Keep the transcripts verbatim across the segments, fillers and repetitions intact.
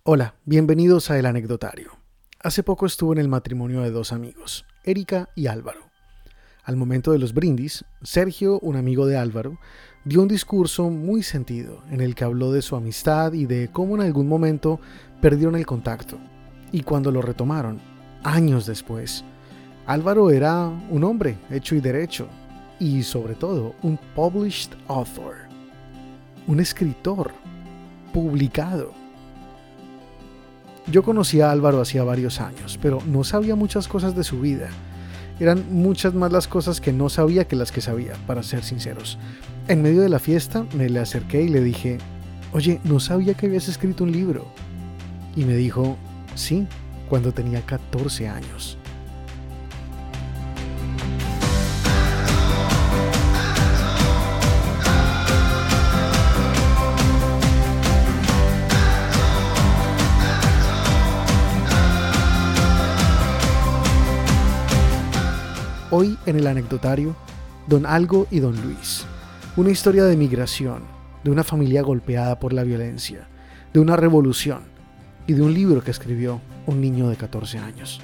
Hola, bienvenidos a El Anecdotario. Hace poco estuve en el matrimonio de dos amigos, Erika y Álvaro. Al momento de los brindis, Sergio, un amigo de Álvaro, dio un discurso muy sentido en el que habló de su amistad y de cómo en algún momento perdieron el contacto. Y cuando lo retomaron, años después, Álvaro era un hombre hecho y derecho y sobre todo un published author, un escritor publicado. Yo conocí a Álvaro hacía varios años, pero no sabía muchas cosas de su vida. Eran muchas más las cosas que no sabía que las que sabía, para ser sinceros. En medio de la fiesta me le acerqué y le dije, oye, no sabía que habías escrito un libro. Y me dijo, sí, cuando tenía catorce años. Hoy en el anecdotario, Don Algo y Don Luis. Una historia de migración, de una familia golpeada por la violencia, de una revolución y de un libro que escribió un niño de catorce años.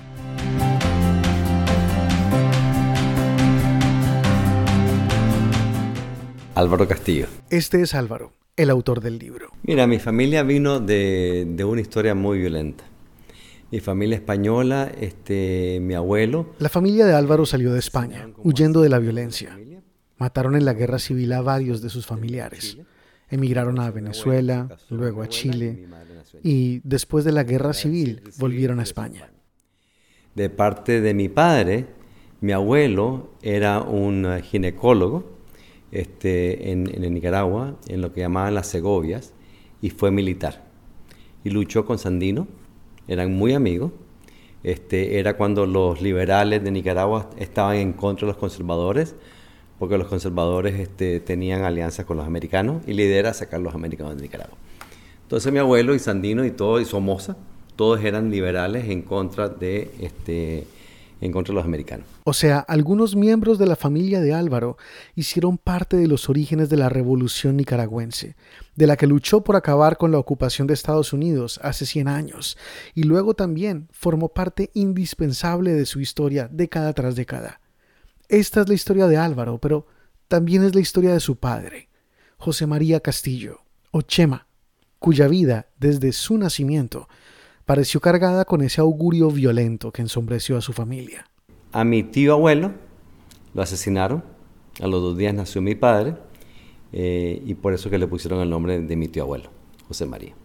Álvaro Castillo. Este es Álvaro, el autor del libro. Mira, mi familia vino de, de una historia muy violenta. Mi familia española, este, mi abuelo... La familia de Álvaro salió de España, huyendo de la violencia. Mataron en la guerra civil a varios de sus familiares. Emigraron a Venezuela, luego a Chile, y después de la guerra civil volvieron a España. De parte de mi padre, mi abuelo era un ginecólogo este, en, en Nicaragua, en lo que llamaban las Segovias, y fue militar. Y luchó con Sandino. Eran muy amigos. Este, era cuando los liberales de Nicaragua estaban en contra de los conservadores, porque los conservadores este, tenían alianzas con los americanos y la idea era sacar a los americanos de Nicaragua. Entonces mi abuelo y Sandino y todo, y Somoza, todos eran liberales en contra de, este, en contra de los americanos. O sea, algunos miembros de la familia de Álvaro hicieron parte de los orígenes de la revolución nicaragüense, de la que luchó por acabar con la ocupación de Estados Unidos hace cien años, y luego también formó parte indispensable de su historia década tras década. Esta es la historia de Álvaro, pero también es la historia de su padre, José María Castillo, o Chema, cuya vida, desde su nacimiento, pareció cargada con ese augurio violento que ensombreció a su familia. A mi tío abuelo lo asesinaron, a los dos días nació mi padre, eh, y por eso que le pusieron el nombre de mi tío abuelo, José María.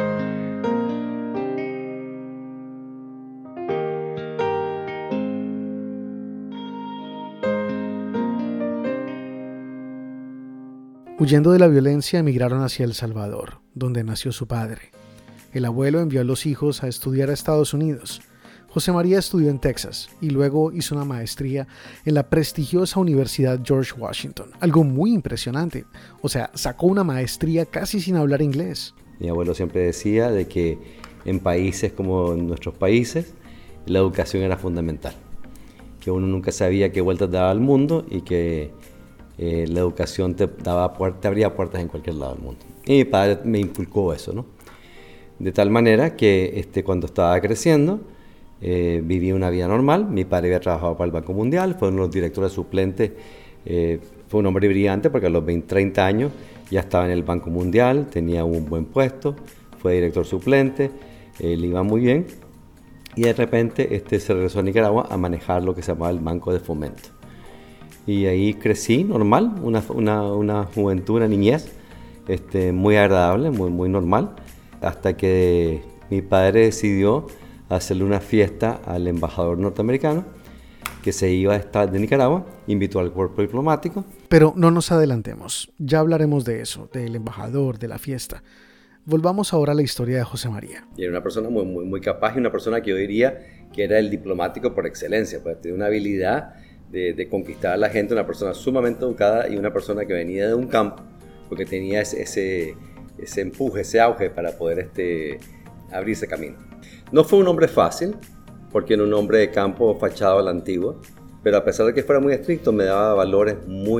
Huyendo de la violencia, emigraron hacia El Salvador, donde nació su padre. El abuelo envió a los hijos a estudiar a Estados Unidos. José María estudió en Texas y luego hizo una maestría en la prestigiosa Universidad George Washington. Algo muy impresionante. O sea, sacó una maestría casi sin hablar inglés. Mi abuelo siempre decía de que en países como nuestros países, la educación era fundamental. Que uno nunca sabía qué vueltas daba al mundo y que eh, la educación te, daba puerta, te abría puertas en cualquier lado del mundo. Y mi padre me inculcó eso, ¿no? De tal manera que este, cuando estaba creciendo, eh, vivía una vida normal. Mi padre había trabajado para el Banco Mundial, fue uno de los directores suplentes, eh, fue un hombre brillante porque a los veinte, treinta años ya estaba en el Banco Mundial, tenía un buen puesto, fue director suplente, eh, le iba muy bien. Y de repente este, se regresó a Nicaragua a manejar lo que se llamaba el Banco de Fomento. Y ahí crecí normal, una, una, una juventud, una niñez este, muy agradable, muy, muy normal. Hasta que mi padre decidió hacerle una fiesta al embajador norteamericano que se iba a estar de Nicaragua, invitó al cuerpo diplomático. Pero no nos adelantemos, ya hablaremos de eso, del embajador, de la fiesta. Volvamos ahora a la historia de José María. Y era una persona muy, muy, muy capaz y una persona que yo diría que era el diplomático por excelencia, pues tenía una habilidad de, de conquistar a la gente, una persona sumamente educada y una persona que venía de un campo, porque tenía ese... ese ese empuje, ese auge para poder este, abrirse camino. No fue un hombre fácil, porque era un hombre de campo fachado a la antigua, pero a pesar de que fuera muy estricto, me daba valores muy,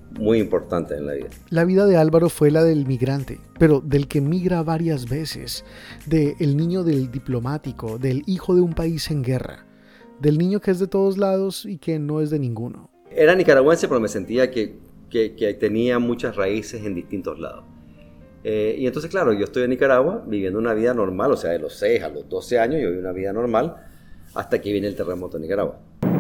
muy importantes en la vida. La vida de Álvaro fue la del migrante, pero del que migra varias veces, del niño del diplomático, del hijo de un país en guerra, del niño que es de todos lados y que no es de ninguno. Era nicaragüense, pero me sentía que, que, que tenía muchas raíces en distintos lados. Eh, y entonces, claro, yo estoy en Nicaragua viviendo una vida normal, o sea, de los seis a los doce años yo viví una vida normal hasta que viene el terremoto en Nicaragua.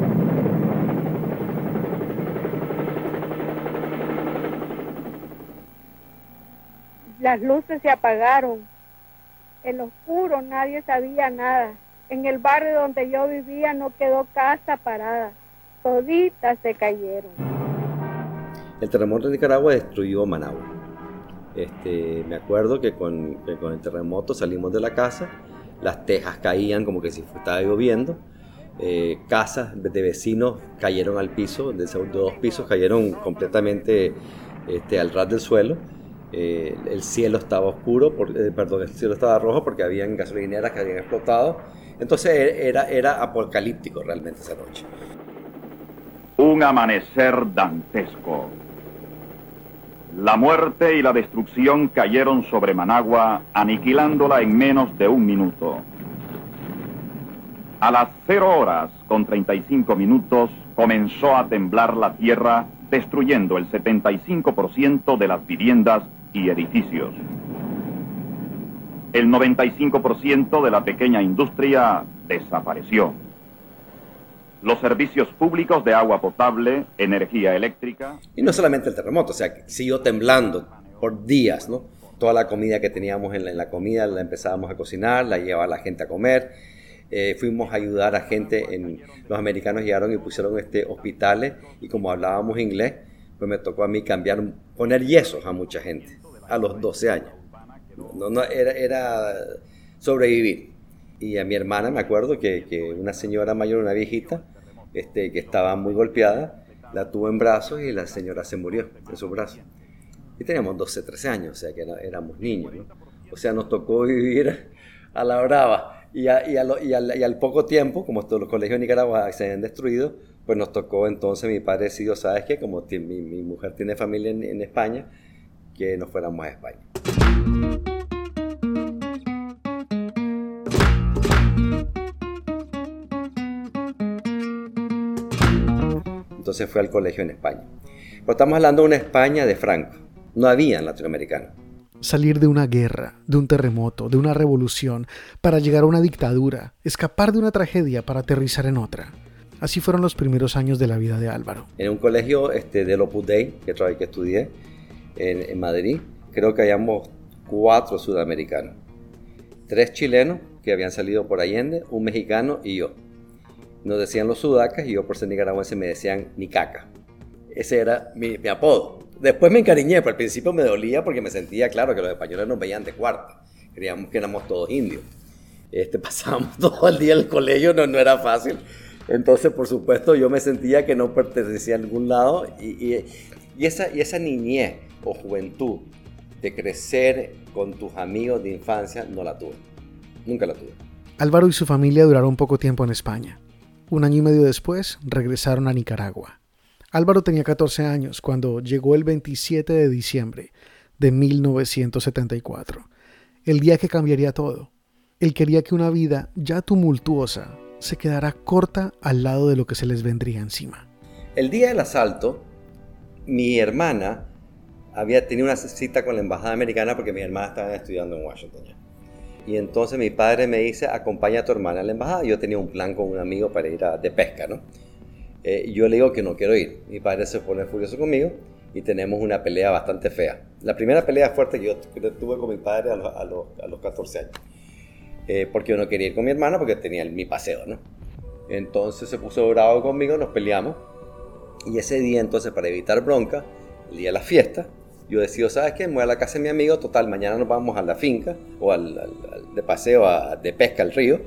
Las luces se apagaron, en oscuro nadie sabía nada. En el barrio donde yo vivía no quedó casa parada, toditas se cayeron. El terremoto en Nicaragua destruyó Managua. Este, me acuerdo que con, que con el terremoto salimos de la casa, las tejas caían como que si estaba lloviendo, eh, casas de vecinos cayeron al piso, de dos pisos cayeron completamente este, al ras del suelo. Eh, el cielo estaba oscuro, por, eh, perdón, el cielo estaba rojo porque habían gasolineras que habían explotado. Entonces era, era apocalíptico realmente esa noche. Un amanecer dantesco. La muerte y la destrucción cayeron sobre Managua, aniquilándola en menos de un minuto. A las cero horas con treinta y cinco minutos comenzó a temblar la tierra, destruyendo el setenta y cinco por ciento de las viviendas y edificios. El noventa y cinco por ciento de la pequeña industria desapareció. Los servicios públicos de agua potable, energía eléctrica... Y no solamente el terremoto, o sea, siguió temblando por días, ¿no? Toda la comida que teníamos en la, en la comida la empezábamos a cocinar, la llevaba la gente a comer. Eh, fuimos a ayudar a gente, en, los americanos llegaron y pusieron este, hospitales, y como hablábamos inglés, pues me tocó a mí cambiar, poner yesos a mucha gente, a los doce años. No, no, era, era sobrevivir. Y a mi hermana me acuerdo que, que una señora mayor, una viejita, este, que estaba muy golpeada, la tuvo en brazos y la señora se murió en sus brazos. Y teníamos doce, trece años, o sea que era, éramos niños, ¿no? O sea, nos tocó vivir a la brava. Y, a, y, a lo, y, al, y al poco tiempo, como todos los colegios de Nicaragua se habían destruido, pues nos tocó entonces, mi padre decidió, ¿sabes qué? Como mi, mi mujer tiene familia en, en España, que nos fuéramos a España. Entonces fue al colegio en España. Pero estamos hablando de una España de Franco. No había en latinoamericano. Salir de una guerra, de un terremoto, de una revolución, para llegar a una dictadura, escapar de una tragedia para aterrizar en otra. Así fueron los primeros años de la vida de Álvaro. En un colegio este, del Opus Dei, que, que estudié en, en Madrid, creo que habíamos cuatro sudamericanos. Tres chilenos que habían salido por Allende, un mexicano y yo. Nos decían los sudacas y yo por ser nicaragüense me decían Nicaca. Ese era mi, mi apodo. Después me encariñé, pero al principio me dolía porque me sentía, claro, que los españoles nos veían de cuarta. Creíamos que éramos todos indios. Este, pasábamos todo el día en el colegio, no, no era fácil. Entonces, por supuesto, yo me sentía que no pertenecía a ningún lado. Y, y, y, esa, y esa niñez o juventud de crecer con tus amigos de infancia, no la tuve. Nunca la tuve. Álvaro y su familia duraron poco tiempo en España. Un año y medio después, regresaron a Nicaragua. Álvaro tenía catorce años cuando llegó el veintisiete de diciembre de mil novecientos setenta y cuatro, el día que cambiaría todo. Él quería que una vida ya tumultuosa se quedara corta al lado de lo que se les vendría encima. El día del asalto, mi hermana había tenido una cita con la embajada americana porque mi hermana estaba estudiando en Washington ya. Y entonces mi padre me dice, acompaña a tu hermana a la embajada. Yo tenía un plan con un amigo para ir a, de pesca, ¿no? Eh, y yo le digo que no quiero ir. Mi padre se pone furioso conmigo y tenemos una pelea bastante fea. La primera pelea fuerte que yo tuve con mi padre a los, a los, a los catorce años. Eh, porque yo no quería ir con mi hermana porque tenía el, mi paseo, ¿no? Entonces se puso bravo conmigo, nos peleamos. Y ese día entonces, para evitar bronca, el día de la fiesta, yo decido, ¿sabes qué? Me voy a la casa de mi amigo, total, mañana nos vamos a la finca o al, al, al de paseo, a, de pesca al río.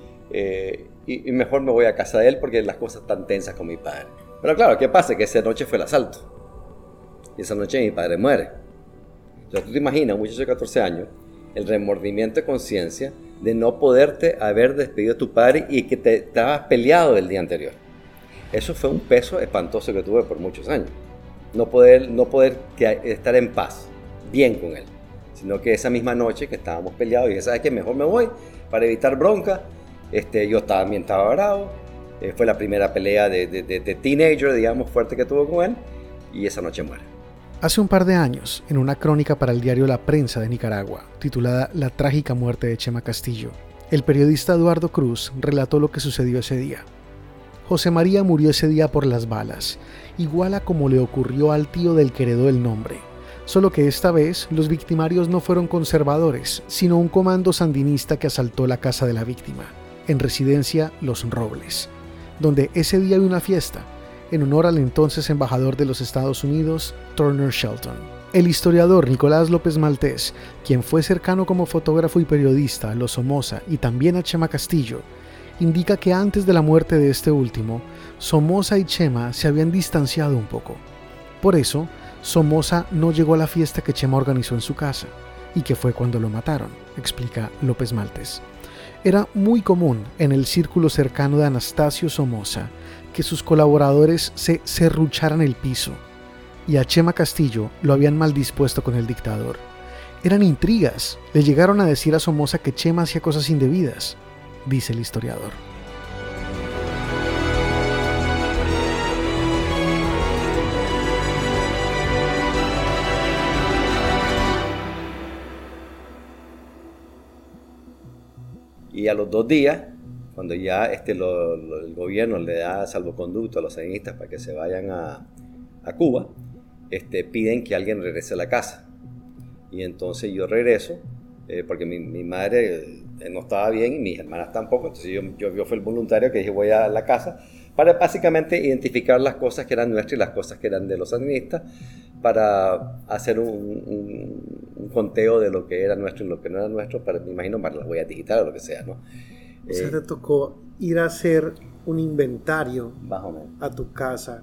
Eh, y, y mejor me voy a casa de él porque las cosas están tensas con mi padre. Pero claro, ¿qué pasa? Que esa noche fue el asalto. Y esa noche mi padre muere. Entonces tú te imaginas, un muchacho de catorce años, el remordimiento de conciencia de no poderte haber despedido de tu padre y que te estabas peleado el día anterior. Eso fue un peso espantoso que tuve por muchos años. no poder, no poder estar en paz, bien con él. Sino que esa misma noche que estábamos peleados, dije, ¿sabes qué? Mejor me voy para evitar bronca. Este, yo también estaba bravo. Eh, fue la primera pelea de, de, de, de teenager, digamos, fuerte que tuvo con él. Y esa noche muere. Hace un par de años, en una crónica para el diario La Prensa de Nicaragua, titulada La trágica muerte de Chema Castillo, el periodista Eduardo Cruz relató lo que sucedió ese día. José María murió ese día por las balas, igual a como le ocurrió al tío del que heredó el nombre. Solo que esta vez los victimarios no fueron conservadores, sino un comando sandinista que asaltó la casa de la víctima, en residencia Los Robles, donde ese día había una fiesta, en honor al entonces embajador de los Estados Unidos, Turner Shelton. El historiador Nicolás López Maltés, quien fue cercano como fotógrafo y periodista a los Somoza y también a Chema Castillo, indica que antes de la muerte de este último, Somoza y Chema se habían distanciado un poco. Por eso, Somoza no llegó a la fiesta que Chema organizó en su casa, y que fue cuando lo mataron, explica López Maltés. Era muy común en el círculo cercano de Anastasio Somoza que sus colaboradores se serrucharan el piso, y a Chema Castillo lo habían mal dispuesto con el dictador. Eran intrigas, le llegaron a decir a Somoza que Chema hacía cosas indebidas, dice el historiador. Y a los dos días, cuando ya este, lo, lo, el gobierno le da salvoconducto a los sandinistas para que se vayan a, a Cuba, este, piden que alguien regrese a la casa. Y entonces yo regreso, eh, porque mi, mi madre eh, no estaba bien y mis hermanas tampoco. Entonces yo, yo, yo fui el voluntario que dije voy a la casa para básicamente identificar las cosas que eran nuestras y las cosas que eran de los sandinistas, para hacer un, un, un conteo de lo que era nuestro y lo que no era nuestro, para, me imagino, para las huellas digitales o lo que sea, ¿no? O sea, eh, te tocó ir a hacer un inventario más o menos a tu casa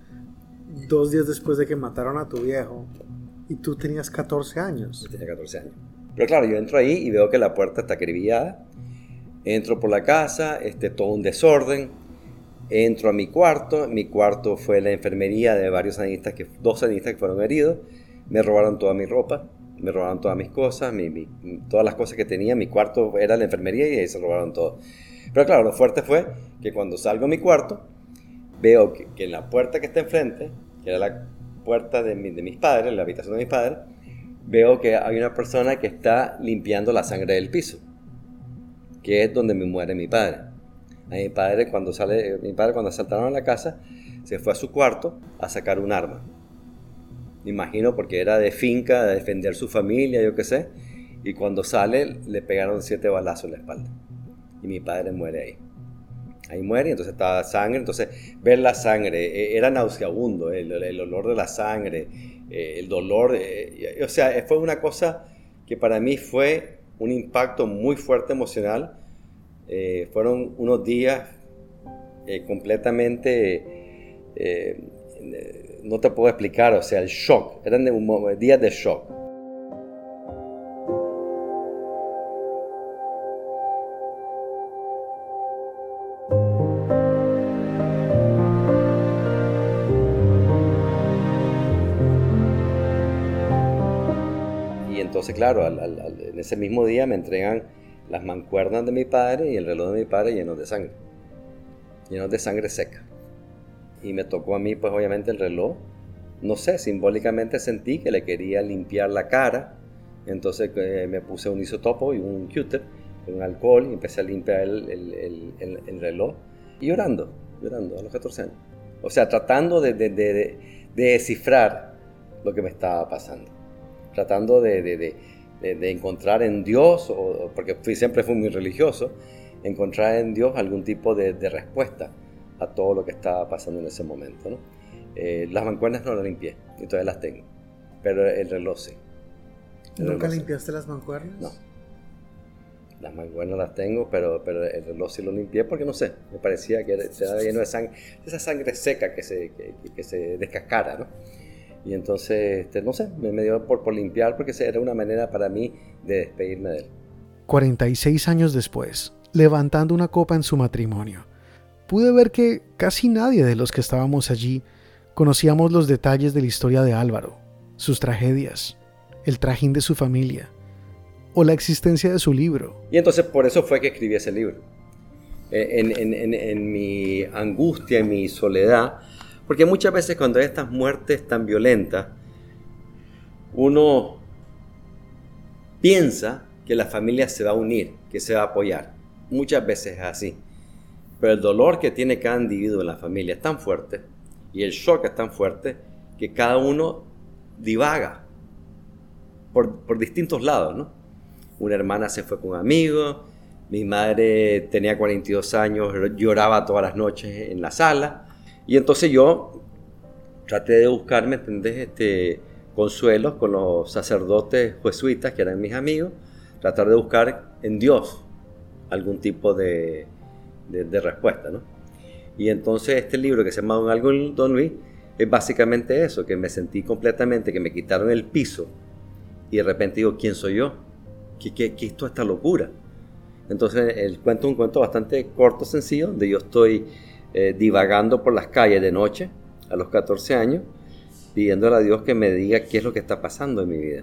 dos días después de que mataron a tu viejo, y tú tenías catorce años. Yo tenía catorce años. Pero claro, yo entro ahí y veo que la puerta está acribillada. Entro por la casa, este, todo un desorden. Entro a mi cuarto. Mi cuarto fue la enfermería de varios sandinistas, que, dos sandinistas que fueron heridos. Me robaron toda mi ropa, me robaron todas mis cosas, mi, mi, todas las cosas que tenía. Mi cuarto era la enfermería y ahí se robaron todo. Pero claro, lo fuerte fue que cuando salgo a mi cuarto, veo que, que en la puerta que está enfrente, que era la puerta de, mi, de mis padres, la habitación de mis padres, veo que hay una persona que está limpiando la sangre del piso, que es donde me muere mi padre. A mi padre, cuando sale, mi padre cuando asaltaron a la casa, se fue a su cuarto a sacar un arma. Me imagino porque era de finca, de defender su familia, yo qué sé, y cuando sale le pegaron siete balazos en la espalda. Y mi padre muere ahí. Ahí muere, entonces estaba sangre, entonces ver la sangre, era nauseabundo, el, el olor de la sangre, el dolor, eh, o sea, fue una cosa que para mí fue un impacto muy fuerte emocional. Eh, fueron unos días eh, completamente, eh, no te puedo explicar, o sea, el shock, eran de un, días de shock. Entonces, claro, al, al, al, en ese mismo día me entregan las mancuernas de mi padre y el reloj de mi padre llenos de sangre, llenos de sangre seca. Y me tocó a mí, pues obviamente el reloj, no sé, simbólicamente sentí que le quería limpiar la cara, entonces eh, me puse un isotopo y un Q-tip, un alcohol, y empecé a limpiar el, el, el, el, el reloj, y llorando, llorando a los catorce años. O sea, tratando de, de, de, de, de descifrar lo que me estaba pasando. Tratando de, de, de, de encontrar en Dios, o, porque fui, siempre fui muy religioso, encontrar en Dios algún tipo de, de respuesta a todo lo que estaba pasando en ese momento, ¿no? Eh, las mancuernas no las limpié, y todavía las tengo, pero el reloj sí. El ¿Nunca reloj limpiaste sí. las mancuernas? No. Las mancuernas las tengo, pero, pero el reloj sí lo limpié porque no sé, me parecía que estaba lleno de sangre, esa sangre seca que se, que, que se descascara, ¿no? Y entonces, este, no sé, me, me dio por, por limpiar porque era una manera para mí de despedirme de él. cuarenta y seis años después, levantando una copa en su matrimonio, pude ver que casi nadie de los que estábamos allí Conocíamos los detalles de la historia de Álvaro, sus tragedias, el trajín de su familia o la existencia de su libro. Y entonces por eso fue que escribí ese libro. En, en, en, en mi angustia, en mi soledad, porque muchas veces cuando hay estas muertes tan violentas, uno piensa que la familia se va a unir, que se va a apoyar. Muchas veces es así. Pero el dolor que tiene cada individuo en la familia es tan fuerte y el shock es tan fuerte que cada uno divaga por, por distintos lados, ¿no? Una hermana se fue con un amigo, mi madre tenía cuarenta y dos años, lloraba todas las noches en la sala. Y entonces yo traté de buscarme, ¿entendés? Este, consuelos con los sacerdotes jesuitas que eran mis amigos, tratar de buscar en Dios algún tipo de, de, de respuesta, ¿no? Y entonces este libro que se llama Don Algo Don Luis es básicamente eso, que me sentí completamente, que me quitaron el piso y de repente digo, ¿quién soy yo? ¿Qué, qué, qué es toda esta locura? Entonces el cuento es un cuento bastante corto, sencillo, donde yo estoy eh, divagando por las calles de noche a los catorce años, pidiéndole a Dios que me diga qué es lo que está pasando en mi vida.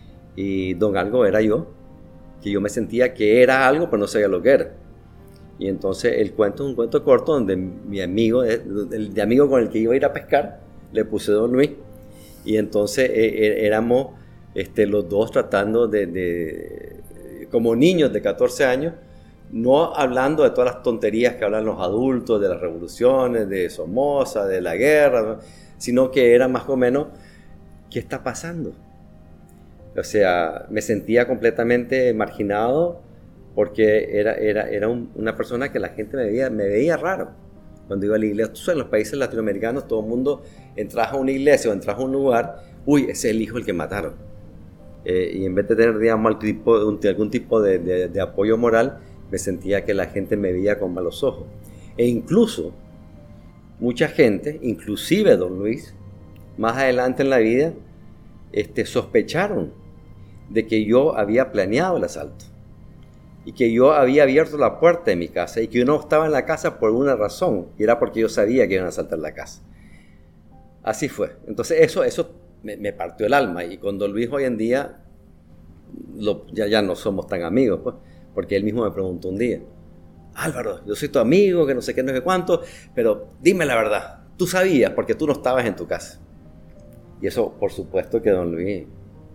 Y Don Algo era yo, que yo me sentía que era algo, pero no sabía lo que era. Y entonces el cuento es un cuento corto donde mi amigo, el de amigo con el que iba a ir a pescar, le puse Don Luis. Y entonces eh, éramos este, los dos tratando de, de, como niños de catorce años, no hablando de todas las tonterías que hablan los adultos, de las revoluciones, de Somoza, de la guerra, ¿no? Sino que era más o menos, ¿qué está pasando? O sea, me sentía completamente marginado porque era, era, era un, una persona que la gente me veía, me veía raro cuando iba a la iglesia. Tú sabes, en los países latinoamericanos todo el mundo entras a una iglesia o entras a un lugar, uy, ese es el hijo el que mataron. Eh, y en vez de tener, digamos, algún tipo, un, algún tipo de, de, de apoyo moral, me sentía que la gente me veía con malos ojos. E incluso, mucha gente, inclusive Don Luis, más adelante en la vida, este, sospecharon de que yo había planeado el asalto y que yo había abierto la puerta de mi casa y que yo no estaba en la casa por una razón, y era porque yo sabía que iban a asaltar la casa. Así fue. Entonces eso, eso me, me partió el alma, y con Don Luis hoy en día lo, ya, ya no somos tan amigos, pues, porque él mismo me preguntó un día, Álvaro, yo soy tu amigo, que no sé qué, no sé cuánto, pero dime la verdad, tú sabías porque tú no estabas en tu casa. Y eso, por supuesto que Don Luis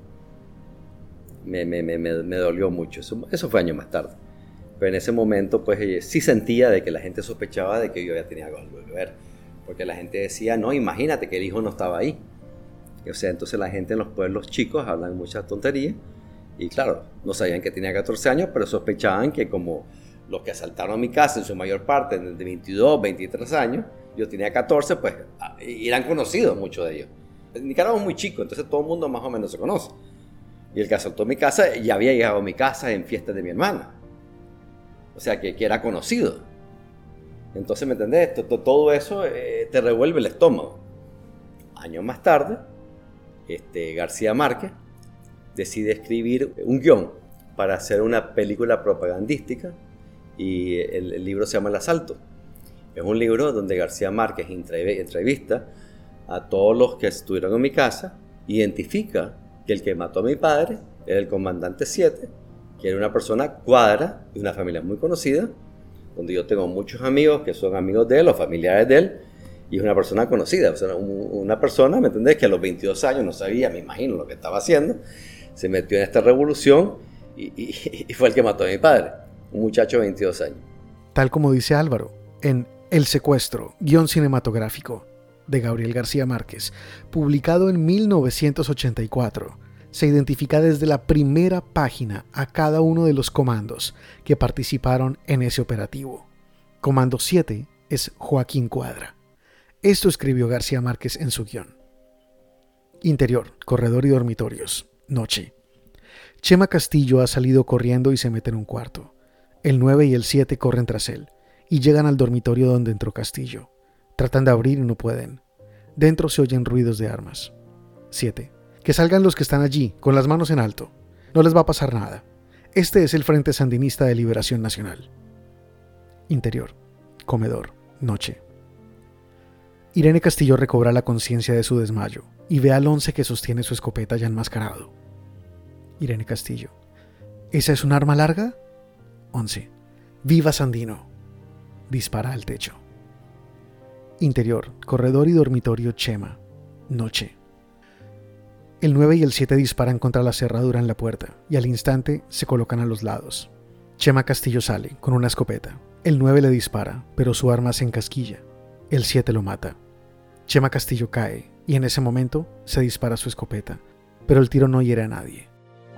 me, me, me, me dolió mucho. Eso, eso fue años más tarde. Pero en ese momento, pues sí sentía de que la gente sospechaba de que yo ya tenía algo que ver. Porque la gente decía, no, imagínate que el hijo no estaba ahí. O sea, entonces la gente en los pueblos chicos hablan muchas tonterías. Y claro, no sabían que tenía catorce años, pero sospechaban que como los que asaltaron mi casa en su mayor parte de veintidós, veintitrés años, yo tenía catorce, pues eran conocidos muchos de ellos. Nicaragua es muy chico, entonces todo el mundo más o menos se conoce. Y el que asaltó mi casa ya había llegado a mi casa en fiestas de mi hermana. O sea, que, que era conocido. Entonces, ¿me entendés? Todo, todo eso eh, te revuelve el estómago. Años más tarde, este, García Márquez decide escribir un guión para hacer una película propagandística, y el, el libro se llama El Asalto. Es un libro donde García Márquez entrevista a todos los que estuvieron en mi casa, identifica que el que mató a mi padre era el comandante siete, que era una persona cuadra de una familia muy conocida, donde yo tengo muchos amigos que son amigos de él o familiares de él, y es una persona conocida, o sea, una persona, ¿me entendés?, que a los veintidós años no sabía, me imagino, lo que estaba haciendo, se metió en esta revolución y, y, y fue el que mató a mi padre, un muchacho de veintidós años. Tal como dice Álvaro, en El Secuestro, guión cinematográfico, de Gabriel García Márquez, publicado en mil novecientos ochenta y cuatro, se identifica desde la primera página a cada uno de los comandos que participaron en ese operativo. Comando siete es Joaquín Cuadra. Esto escribió García Márquez en su guión. Interior, corredor y dormitorios. Noche. Chema Castillo ha salido corriendo y se mete en un cuarto. El nueve y el siete corren tras él y llegan al dormitorio donde entró Castillo. Tratan de abrir y no pueden. Dentro se oyen ruidos de armas. siete. Que salgan los que están allí, con las manos en alto. No les va a pasar nada. Este es el Frente Sandinista de Liberación Nacional. Interior. Comedor. Noche. Irene Castillo recobra la conciencia de su desmayo y ve al once que sostiene su escopeta ya enmascarado. Irene Castillo: ¿esa es un arma larga? once. ¡Viva Sandino! Dispara al techo. Interior, corredor y dormitorio Chema. Noche. El nueve y el siete disparan contra la cerradura en la puerta y al instante se colocan a los lados. Chema Castillo sale con una escopeta. El nueve le dispara, pero su arma se encasquilla. El siete lo mata. Chema Castillo cae y en ese momento se dispara su escopeta, pero el tiro no hiere a nadie.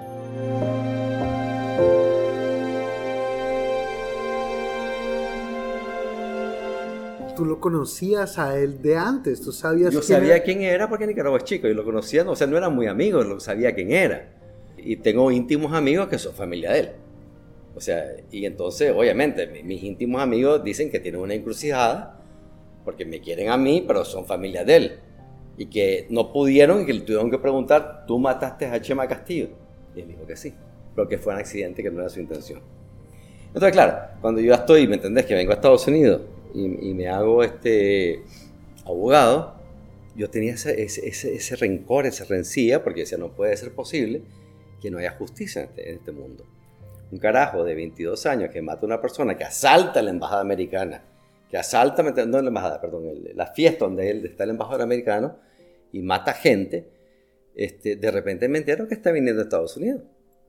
Tú lo conocías a él de antes, tú sabías Yo quién sabía era? quién era porque Nicaragua es chico y lo conocía, no, o sea, no era muy amigo, lo sabía quién era. Y tengo íntimos amigos que son familia de él. O sea, y entonces, obviamente, mis íntimos amigos dicen que tienen una encrucijada porque me quieren a mí, pero son familia de él. Y que no pudieron y que le tuvieron que preguntar, ¿tú mataste a Chema Castillo? Y él dijo que sí, pero que fue un accidente, que no era su intención. Entonces, claro, cuando yo estoy, ¿me entendés? Que vengo a Estados Unidos y, y me hago este abogado, yo tenía ese, ese, ese, ese rencor, esa rencilla, porque decía, no puede ser posible que no haya justicia en este, en este mundo. Un carajo de veintidós años que mata a una persona, que asalta la embajada americana, que asalta, no la embajada, perdón, el, la fiesta donde él, está el embajador americano y mata gente, este, de repente me entero que está viniendo a Estados Unidos.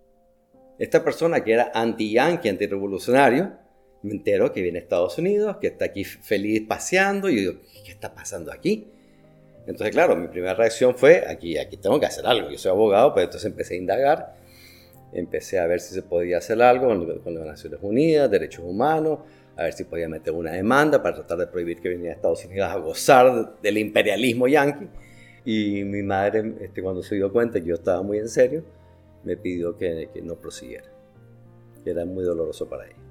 Esta persona que era anti-yankee, anti-revolucionario, me entero que viene a Estados Unidos, que está aquí feliz paseando, y yo digo, ¿qué está pasando aquí? Entonces, claro, mi primera reacción fue, aquí, aquí tengo que hacer algo, yo soy abogado, pero entonces empecé a indagar, empecé a ver si se podía hacer algo con, con las Naciones Unidas, derechos humanos, a ver si podía meter una demanda para tratar de prohibir que viniera a Estados Unidos a gozar del imperialismo yanqui. Y mi madre, este, cuando se dio cuenta que yo estaba muy en serio, me pidió que, que no prosiguiera, que era muy doloroso para ella.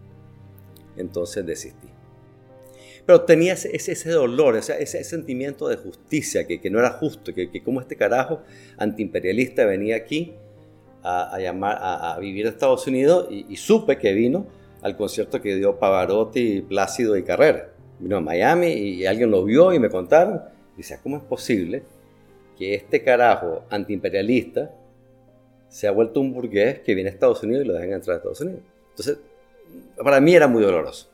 Entonces desistí. Pero tenía ese, ese, ese dolor, ese, ese sentimiento de justicia, que, que no era justo, que, que como este carajo antiimperialista venía aquí a, a, llamar, a, a vivir a Estados Unidos y, y supe que vino al concierto que dio Pavarotti, Plácido y Carrera. Vino a Miami y alguien lo vio y me contaron. Y decía, ¿cómo es posible que este carajo antiimperialista se ha vuelto un burgués que viene a Estados Unidos y lo dejan entrar a Estados Unidos? Entonces, para mí era muy doloroso.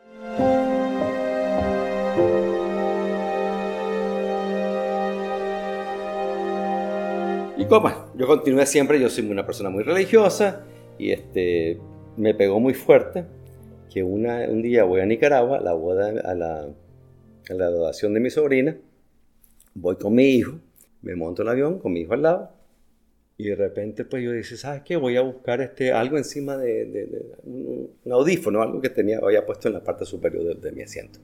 Y como yo continué siempre, yo soy una persona muy religiosa y este, me pegó muy fuerte que una, un día voy a Nicaragua, la boda, a la, a la graduación de mi sobrina, voy con mi hijo, me monto el avión con mi hijo al lado y de repente pues yo dije, ¿sabes qué? Voy a buscar este, algo encima de, de, de un, un audífono, algo que tenía, había puesto en la parte superior de, de mi asiento.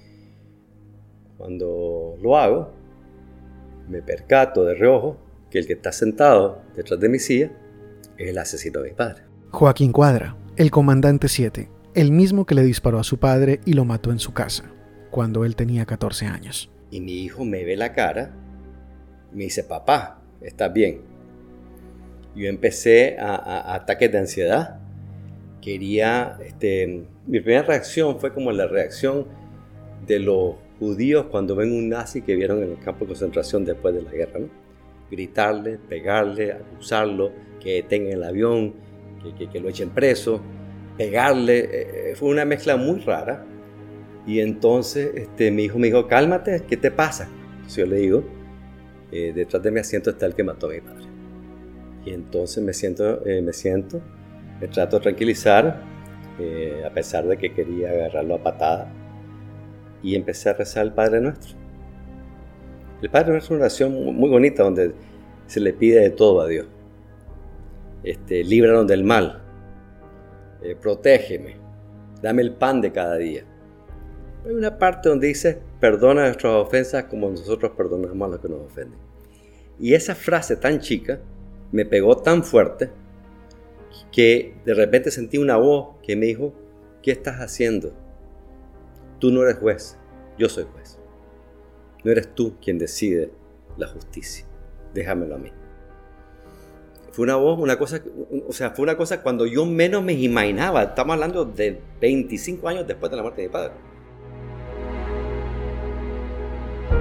Cuando lo hago, me percato de reojo que el que está sentado detrás de mi silla es el asesino de mi padre. Joaquín Cuadra, el comandante siete, el mismo que le disparó a su padre y lo mató en su casa, cuando él tenía catorce años. Y mi hijo me ve la cara, me dice, papá, ¿estás bien? Yo empecé a, a, a ataques de ansiedad. Quería, este, mi primera reacción fue como la reacción de los judíos cuando ven un nazi que vieron en el campo de concentración después de la guerra, ¿no? Gritarle, pegarle, acusarlo, que detengan el avión, que, que, que lo echen preso, pegarle. Eh, fue una mezcla muy rara. Y entonces este, mi hijo me dijo, cálmate, ¿qué te pasa? Entonces yo le digo, eh, detrás de mi asiento está el que mató a mi padre. Y entonces me siento, eh, me siento, me trato de tranquilizar, eh, a pesar de que quería agarrarlo a patada. Y empecé a rezar el Padre Nuestro. El Padre Nuestro es una oración muy, muy bonita donde se le pide de todo a Dios. Este, líbranos del mal, eh, protégeme, dame el pan de cada día. Hay una parte donde dice, perdona nuestras ofensas como nosotros perdonamos a los que nos ofenden. Y esa frase tan chica me pegó tan fuerte que de repente sentí una voz que me dijo, ¿qué estás haciendo? Tú no eres juez, yo soy juez. No eres tú quien decide la justicia, déjamelo a mí. Fue una voz, una cosa, o sea, fue una cosa cuando yo menos me imaginaba. Estamos hablando de veinticinco años después de la muerte de mi padre.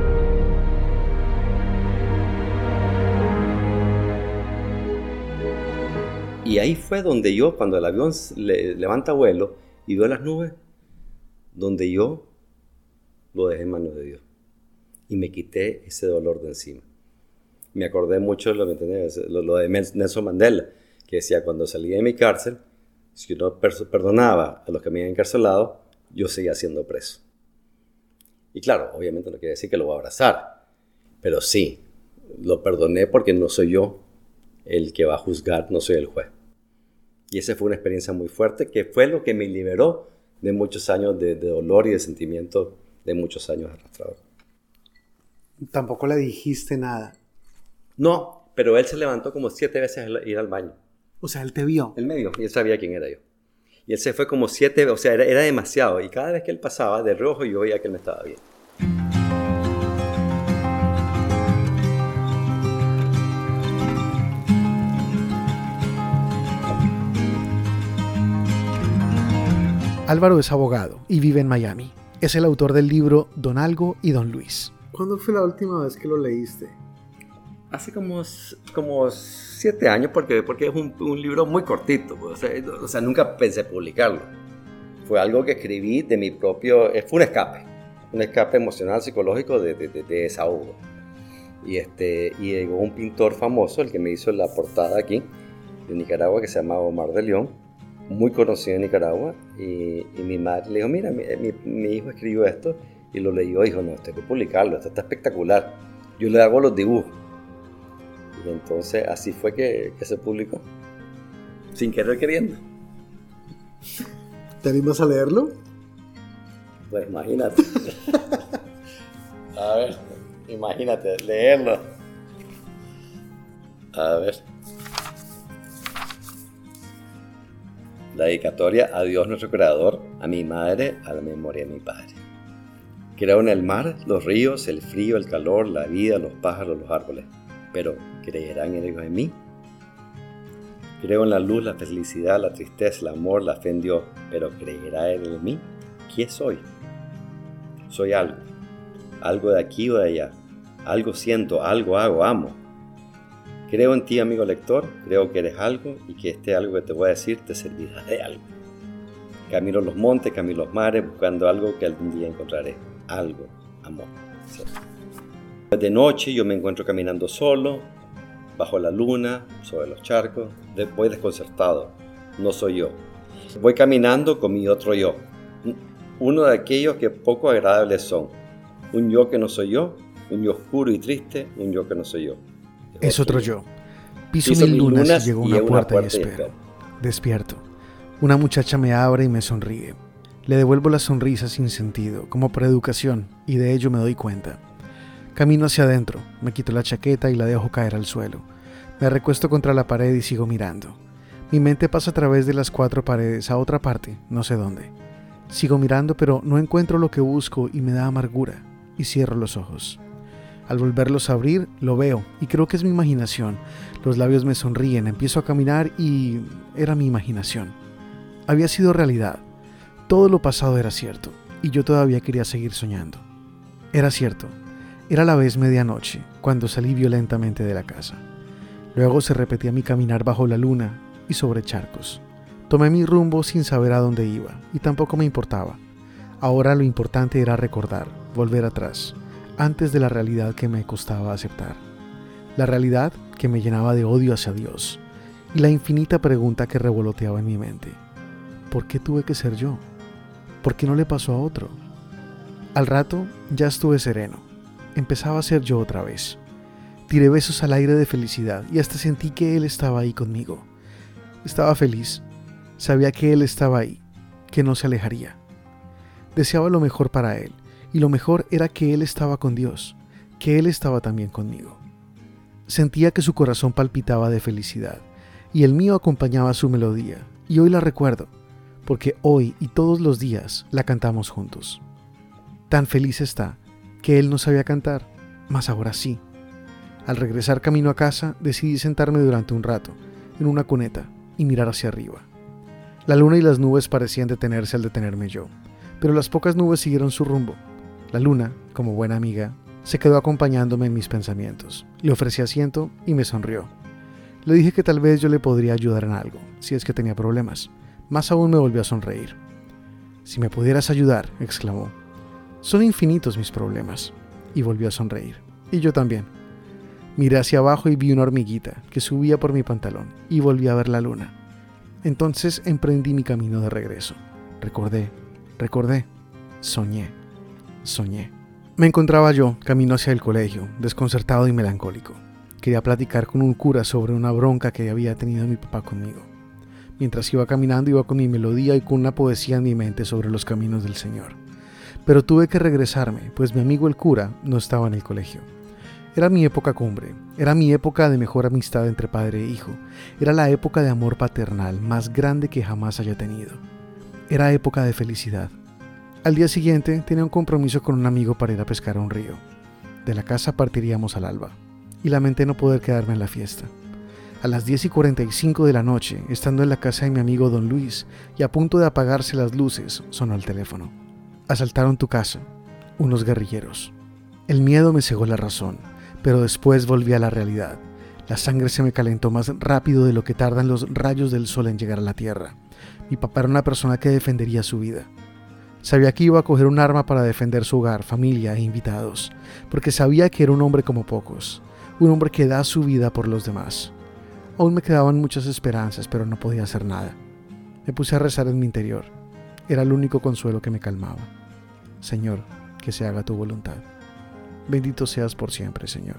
y ahí fue donde yo, cuando el avión le, levanta vuelo y veo las nubes, donde yo lo dejé en manos de Dios. Y me quité ese dolor de encima. Me acordé mucho lo, lo, lo de Nelson Mandela, que decía, cuando salí de mi cárcel, si yo no perdonaba a los que me habían encarcelado, yo seguía siendo preso. Y claro, obviamente no quiere decir que lo voy a abrazar, pero sí, lo perdoné porque no soy yo el que va a juzgar, no soy el juez. Y esa fue una experiencia muy fuerte, que fue lo que me liberó de muchos años de, de dolor y de sentimiento de muchos años arrastrados. Tampoco le dijiste nada. No, pero él se levantó como siete veces a ir al baño. O sea, él te vio. Él me vio y él sabía quién era yo. Y él se fue como siete, o sea, era, era demasiado. Y cada vez que él pasaba de rojo, yo veía que él me estaba viendo. Álvaro es abogado y vive en Miami. Es el autor del libro Don Algo y Don Luis. ¿Cuándo fue la última vez que lo leíste? Hace como, como siete años, porque, porque es un, un libro muy cortito. O sea, o sea, nunca pensé publicarlo. Fue algo que escribí de mi propio... Fue un escape. Un escape emocional, psicológico de, de, de, de desahogo. Y, este, y llegó un pintor famoso, el que me hizo la portada aquí, de Nicaragua, que se llamaba Omar de León, muy conocido en Nicaragua. Y, y mi madre le dijo, mira, mi, mi, mi hijo escribió esto. Y lo leyó y dijo, no, esto hay que publicarlo, esto está espectacular. Yo le hago los dibujos. Y entonces así fue que, que se publicó, sin querer queriendo. ¿Te animas a leerlo? Pues imagínate. A ver, imagínate, leerlo. A ver. La dedicatoria a Dios nuestro Creador, a mi madre, a la memoria de mi padre. Creo en el mar, los ríos, el frío, el calor, la vida, los pájaros, los árboles. Pero, ¿creerán ellos en mí? Creo en la luz, la felicidad, la tristeza, el amor, la fe en Dios. Pero, ¿creerá él en mí? ¿Quién soy? Soy algo. Algo de aquí o de allá. Algo siento, algo hago, amo. Creo en ti, amigo lector. Creo que eres algo y que este algo que te voy a decir te servirá de algo. Camino los montes, camino los mares, buscando algo que algún día encontraré. Algo, amor. Sí. De noche yo me encuentro caminando solo, bajo la luna, sobre los charcos. Voy desconcertado, no soy yo. Voy caminando con mi otro yo, uno de aquellos que poco agradables son. Un yo que no soy yo, un yo oscuro y triste, un yo que no soy yo. Es, es otro yo. Piso, Piso mil lunas, lunas y llego a una, una puerta y espero. y espero. Despierto. Una muchacha me abre y me sonríe. Le devuelvo la sonrisa sin sentido, como por educación, y de ello me doy cuenta. Camino hacia adentro, me quito la chaqueta y la dejo caer al suelo. Me recuesto contra la pared y sigo mirando. Mi mente pasa a través de las cuatro paredes a otra parte, no sé dónde. Sigo mirando, pero no encuentro lo que busco y me da amargura, y cierro los ojos. Al volverlos a abrir, lo veo, y creo que es mi imaginación. Los labios me sonríen, empiezo a caminar y era mi imaginación. Había sido realidad. Todo lo pasado era cierto, y yo todavía quería seguir soñando. Era cierto. Era a la vez medianoche, cuando salí violentamente de la casa. Luego se repetía mi caminar bajo la luna y sobre charcos. Tomé mi rumbo sin saber a dónde iba, y tampoco me importaba. Ahora lo importante era recordar, volver atrás, antes de la realidad que me costaba aceptar. La realidad que me llenaba de odio hacia Dios, y la infinita pregunta que revoloteaba en mi mente. ¿Por qué tuve que ser yo? ¿Por qué no le pasó a otro? Al rato ya estuve sereno. Empezaba a ser yo otra vez. Tiré besos al aire de felicidad y hasta sentí que él estaba ahí conmigo. Estaba feliz. Sabía que él estaba ahí, que no se alejaría. Deseaba lo mejor para él, y lo mejor era que él estaba con Dios, que él estaba también conmigo. Sentía que su corazón palpitaba de felicidad, y el mío acompañaba su melodía, y hoy la recuerdo, porque hoy y todos los días la cantamos juntos. Tan feliz está, que él no sabía cantar, mas ahora sí. Al regresar camino a casa, decidí sentarme durante un rato, en una cuneta, y mirar hacia arriba. La luna y las nubes parecían detenerse al detenerme yo, pero las pocas nubes siguieron su rumbo. La luna, como buena amiga, se quedó acompañándome en mis pensamientos. Le ofrecí asiento y me sonrió. Le dije que tal vez yo le podría ayudar en algo, si es que tenía problemas. Más aún me volvió a sonreír. «Si me pudieras ayudar», exclamó. «Son infinitos mis problemas». Y volvió a sonreír. Y yo también. Miré hacia abajo y vi una hormiguita que subía por mi pantalón y volví a ver la luna. Entonces emprendí mi camino de regreso. Recordé, recordé, soñé, soñé. Me encontraba yo camino hacia el colegio, desconcertado y melancólico. Quería platicar con un cura sobre una bronca que había tenido mi papá conmigo. Mientras iba caminando iba con mi melodía y con una poesía en mi mente sobre los caminos del Señor. Pero tuve que regresarme, pues mi amigo el cura no estaba en el colegio. Era mi época cumbre, era mi época de mejor amistad entre padre e hijo, era la época de amor paternal más grande que jamás haya tenido. Era época de felicidad. Al día siguiente tenía un compromiso con un amigo para ir a pescar a un río. De la casa partiríamos al alba, y lamenté no poder quedarme en la fiesta. A las diez y cuarenta y cinco de la noche, estando en la casa de mi amigo don Luis, y a punto de apagarse las luces, sonó el teléfono. «Asaltaron tu casa, unos guerrilleros». El miedo me cegó la razón, pero después volví a la realidad. La sangre se me calentó más rápido de lo que tardan los rayos del sol en llegar a la tierra. Mi papá era una persona que defendería su vida. Sabía que iba a coger un arma para defender su hogar, familia e invitados, porque sabía que era un hombre como pocos, un hombre que da su vida por los demás. Aún me quedaban muchas esperanzas, pero no podía hacer nada. Me puse a rezar en mi interior. Era el único consuelo que me calmaba. «Señor, que se haga tu voluntad. Bendito seas por siempre, Señor».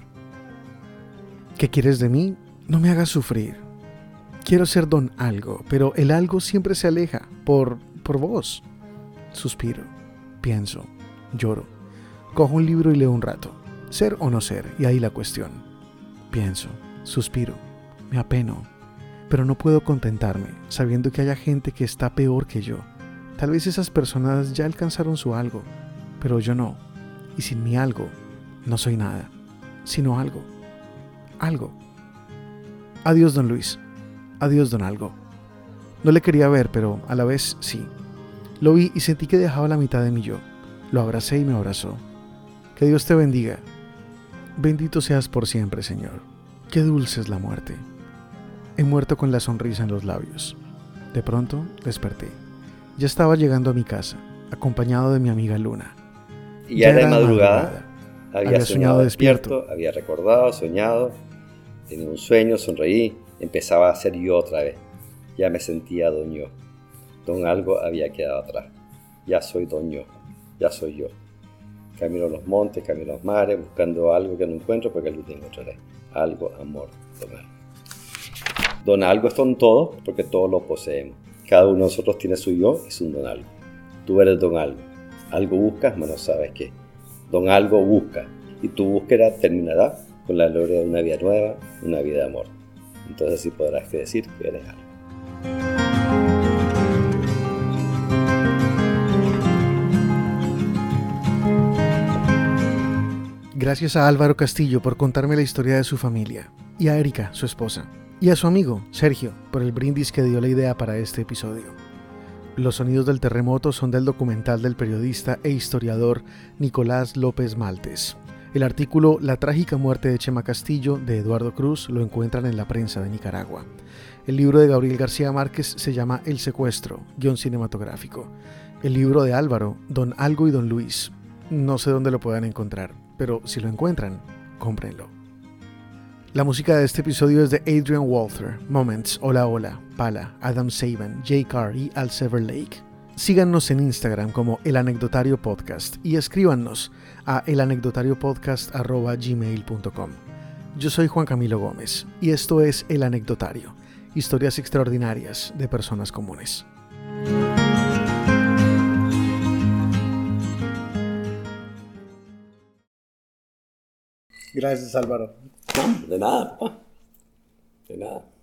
«¿Qué quieres de mí? No me hagas sufrir. Quiero ser don algo, pero el algo siempre se aleja por, por vos». Suspiro, pienso, lloro. Cojo un libro y leo un rato. Ser o no ser, y ahí la cuestión. Pienso, suspiro, me apeno, pero no puedo contentarme sabiendo que haya gente que está peor que yo. Tal vez esas personas ya alcanzaron su algo, pero yo no. Y sin mi algo, no soy nada, sino algo. Algo. Adiós, don Luis. Adiós, don Algo. No le quería ver, pero a la vez sí. Lo vi y sentí que dejaba la mitad de mi yo. Lo abracé y me abrazó. «Que Dios te bendiga. Bendito seas por siempre, Señor. Qué dulce es la muerte». He muerto con la sonrisa en los labios. De pronto desperté. Ya estaba llegando a mi casa, acompañado de mi amiga Luna. Y ya, ya era de madrugada. madrugada. Había, había soñado, soñado despierto. despierto. Había recordado, soñado. Tenía un sueño, sonreí. Empezaba a ser yo otra vez. Ya me sentía don yo. Don Algo había quedado atrás. Ya soy don yo. Ya soy yo. Camino los montes, camino los mares, buscando algo que no encuentro porque algo te encontraré. Algo, amor, don Algo. Don Algo es don todo porque todos lo poseemos. Cada uno de nosotros tiene su yo y su don Algo. Tú eres don Algo. Algo buscas, pero no sabes qué. Don Algo busca. Y tu búsqueda terminará con la gloria de una vida nueva, una vida de amor. Entonces sí podrás decir que eres algo. Gracias a Álvaro Castillo por contarme la historia de su familia, y a Erika, su esposa, y a su amigo, Sergio, por el brindis que dio la idea para este episodio. Los sonidos del terremoto son del documental del periodista e historiador Nicolás López Maltes. El artículo La trágica muerte de Chema Castillo, de Eduardo Cruz, lo encuentran en la prensa de Nicaragua. El libro de Gabriel García Márquez se llama El secuestro, guión cinematográfico. El libro de Álvaro, Don Algo y Don Luis. No sé dónde lo puedan encontrar, pero si lo encuentran, cómprenlo. La música de este episodio es de Adrian Walther, Moments, Hola Hola, Pala, Adam Saban, Jay Carr y Al Sever Lake. Síganos en Instagram como El Anecdotario Podcast y escríbanos a elanecdotariopodcast arroba gmail punto com. Yo soy Juan Camilo Gómez y esto es El Anecdotario, historias extraordinarias de personas comunes. Gracias, Álvaro. No, de nada, papá. De nada.